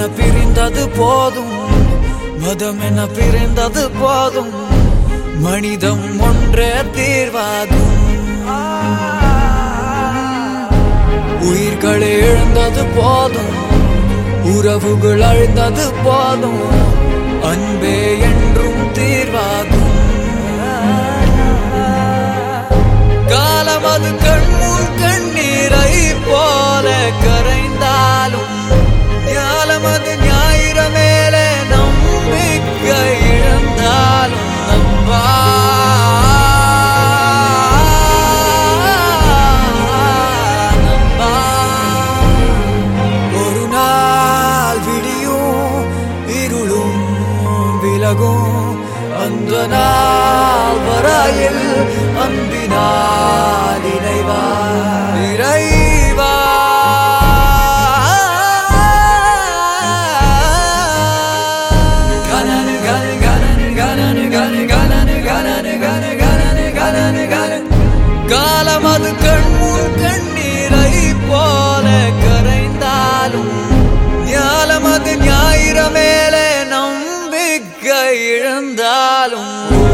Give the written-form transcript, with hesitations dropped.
பிரிந்தது போதும், மதம் என பிரிந்தது போதும், மனிதம் ஒன்றே தீர்வாகும். உயிர்கள் இழந்தது போதும், உறவுகள் அழிந்தது போதும், அன்பே என்றும் தீர்வாகும். காலம் அது கண்முன் கண்ணீரை போல கரைந்தாலும், ஞாலம் அது ஞாயிறு மேலே நம்பிக்கை இழந்தாலும் நம்பா. ஒரு நாள் விடியும், இருளும் விலகும், அந்த நாள் வரையில் அன்பினால் இறைவா இறைவா. கனனு கனு கனனு கனனு கனு கனனு கனனு கனு கனனு கனனு கனு. காலம் அது கண்முன் கண்ணீரை போல கரைந்தாலும், ஞாலம் அது ஞாயிறு மேலே நம்பிக்கை இழந்தாலும்